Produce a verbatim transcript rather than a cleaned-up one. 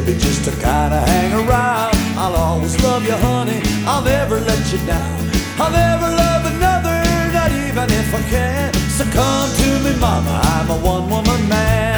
baby, just to kinda hang around. I'll always love you, honey, I'll never let you down. I'll never love another, not even if I can. So come to me, mama, I'm a one-woman man.